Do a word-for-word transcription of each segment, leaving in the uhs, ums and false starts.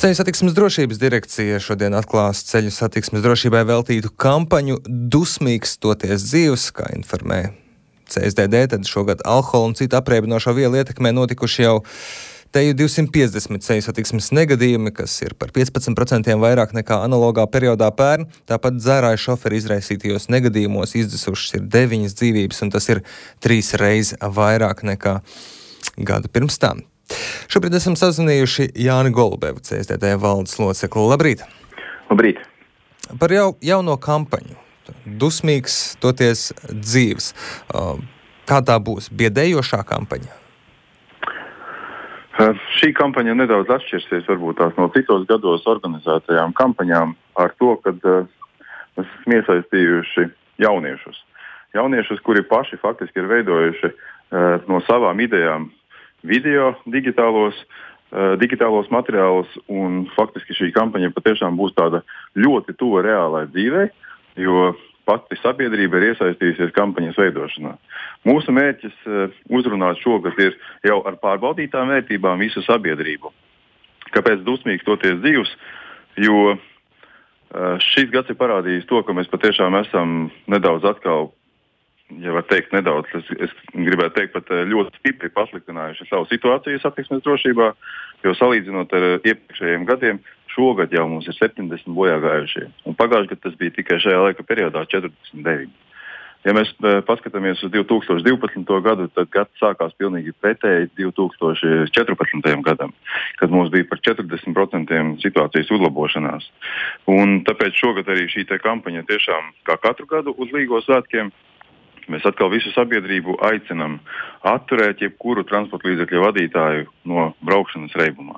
Ceļu satiksmes drošības direkcija šodien atklās ceļu satiksmes drošībai veltītu kampaņu Dusmīgs toties dzīvs, kā informē C S D D, tad šogad alkohola un citu apreibinošo vielu ietekmē notikuši jau teju divsimt piecdesmit ceļu satiksmes negadījumi, kas ir par piecpadsmit procentiem vairāk nekā analogā periodā pērn. Tāpat dzērāju šoferi izraisītajos negadījumos izdzisušas ir deviņas dzīvības, un tas ir trīs reizes vairāk nekā gadu pirms tam. Šobrīd esam sazvanījuši Jāni Golubevu, C S D D valdes locekli. Labrīt! Labrīt! Par jau, jauno kampaņu. Dusmīgs toties dzīvs. Kā tā būs? Biedējošā kampaņa? Uh, šī kampaņa nedaudz atšķirsies varbūt tās no citos gados organizētajām kampaņām ar to, ka uh, mēs esam iesaistījuši jauniešus. Jauniešus, kuri paši faktiski ir veidojuši uh, no savām idejām video, digitālos, uh, digitālos materiālus, un faktiski šī kampaņa patiešām būs tāda ļoti tuva reālai dzīvei, jo pati sabiedrība ir iesaistījusies kampaņas veidošanā. Mūsu mērķis uh, uzrunāt šogad ir jau ar pārbaudītām vērtībām visu sabiedrību. Kāpēc dusmīgs toties dzīvs? Jo uh, šis gads ir parādījis to, ka mēs patiešām esam nedaudz atkal, ja var teikt nedaudz, es, es gribētu teikt pat ļoti stipri pasliktinājuši savu situāciju satiksmes drošībā, jo salīdzinot ar iepriekšējiem gadiem, šogad jau mums ir septiņdesmit bojā gājušie. Un pagājušajā gadā tas bija tikai šajā laika periodā četrdesmit deviņi. Ja mēs paskatāmies uz divi tūkstoši divpadsmito gadu, tad gads sākās pilnīgi pretēji divi tūkstoši četrpadsmitajam gadam, kad mums bija par četrdesmit procentiem situācijas uzlabošanās. Un tāpēc šogad arī šī te kampaņa tiešām kā katru gadu uz Līgo svētkiem mēs atkal visu sabiedrību aicinam atturēt jebkuru transporta līdzekļu vadītāju no braukšanas reibumā.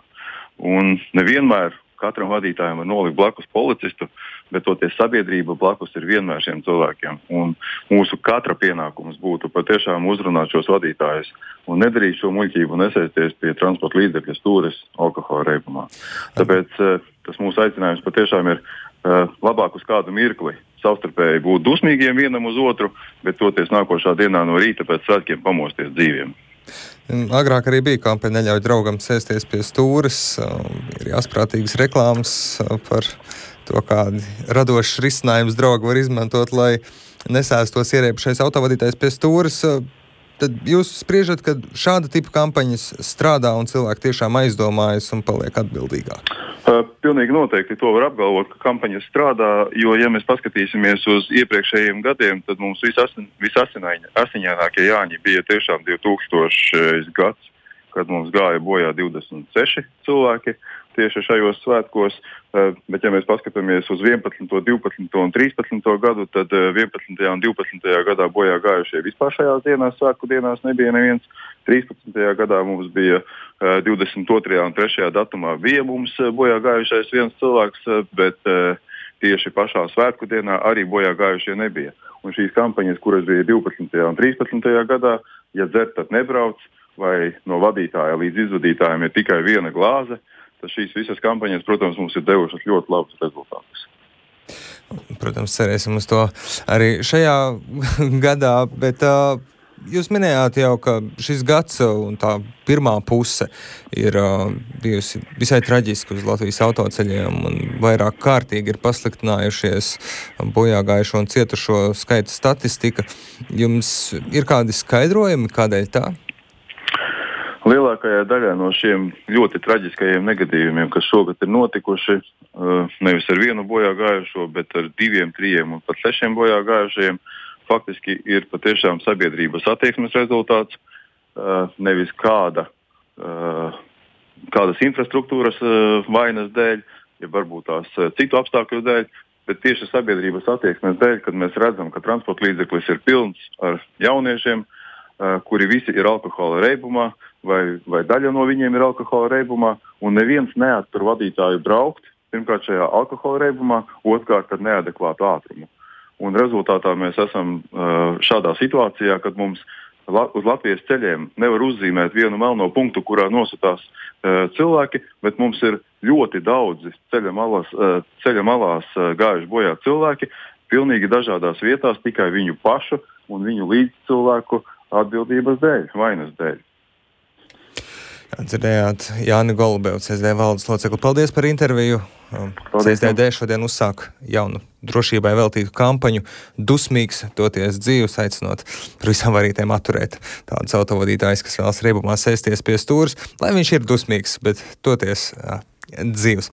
Un nevienmēr katram vadītājam var nolikt blakus policistu, bet toties sabiedrība blakus ir vienmēr šiem cilvēkiem. Un mūsu katra pienākums būtu patiešām uzrunāt šos vadītājus un nedarīt šo muļķību un nesaisties pie transporta līdzekļu stūres alkohola reibumā. Tāpēc tas mūsu aicinājums patiešām ir labāk uz kādu mirkli savstarpēji būt dusmīgiem vienam uz otru, bet toties nākošā dienā no rīta pēc svētkiem pamosties dzīviem. Agrāk arī bija kampaņa neļauj draugam sēsties pie stūres, ir jāsprātīgas reklāmas par to, kādi radošs risinājums draugi var izmantot, lai nesēstos ierēpušais autovadītājs pie stūres. Tad jūs spriežat, ka šāda tipa kampaņas strādā un cilvēki tiešām aizdomājas un paliek atbildīgāk? Uh, pilnīgi noteikti to var apgalvot, ka kampaņas strādā, jo, ja mēs paskatīsimies uz iepriekšējiem gadiem, tad mums visasin, visasiņainākie Jāņi bija tiešām divi tūkstošais gads, kad mums gāja bojā divdesmit seši cilvēki tieši šajos svētkos, uh, bet ja mēs paskatāmies uz vienpadsmito, divpadsmito un trīspadsmito gadu, tad uh, vienpadsmitajā un divpadsmitajā gadā bojā gājušie vispār šajās dienās, svētku dienās nebija neviens. trīspadsmitajā gadā mums bija uh, divdesmit otrajā un trešajā datumā bija mums uh, bojā gājušais viens cilvēks, uh, bet uh, tieši pašā svētku dienā arī bojā gājušie nebija. Un šīs kampaņas, kuras bija divpadsmitajā un trīspadsmitajā gadā, ja dzer, tad nebrauc, vai no vadītāja līdz izvadītājiem ir tikai viena glāze, tad šīs visas kampaņas, protams, mums ir devušas ļoti labus rezultātus. Protams, cerēsim uz to arī šajā gadā, bet uh, jūs minējāt jau, ka šis gads un tā pirmā puse ir uh, bijusi visai traģiski uz Latvijas autoceļiem un vairāk kārtīgi ir pasliktinājušies bojāgājušo un cietušo skaita statistika. Jums ir kādi skaidrojumi, kādēļ tā? Lielākajā daļā no šiem ļoti traģiskajiem negadījumiem, kas šogad ir notikuši, nevis ar vienu bojā gājušo, bet ar diviem, trījiem un pat sešiem bojā gājušajiem, faktiski ir patiešām sabiedrības attieksmes rezultāts, nevis kāda, kādas infrastruktūras vainas dēļ, ja varbūt tās citu apstākļu dēļ, bet tieši sabiedrības attieksmes dēļ, kad mēs redzam, ka transporta līdzeklis ir pilns ar jauniešiem, kuri visi ir alkohola reibumā, vai, vai daļa no viņiem ir alkohola reibumā, un neviens neattur vadītāju braukt, pirmkārt šajā alkohola reibumā, otrkārt ar neadekvātu ātrumu. Un rezultātā mēs esam šādā situācijā, kad mums uz Latvijas ceļiem nevar uzzīmēt vienu melno punktu, kurā nosatās cilvēki, bet mums ir ļoti daudzi ceļa malās, ceļa malās gājuši bojā cilvēki, pilnīgi dažādās vietās, tikai viņu pašu un viņu līdzcilvēku atbildības dēļ, vainas dēļ. Dzirdējāt Jāni Golubevu, C S D valdes locekli. Paldies par interviju. C S D D šodien uzsāk jaunu drošībai veltītu kampaņu Dusmīgs toties dzīvs, aicinot par visām varītēm atturēt tādus autovadītājus, kas vēlas riebumā sēsties pie stūres, lai viņš ir dusmīgs, bet toties jā, dzīvs.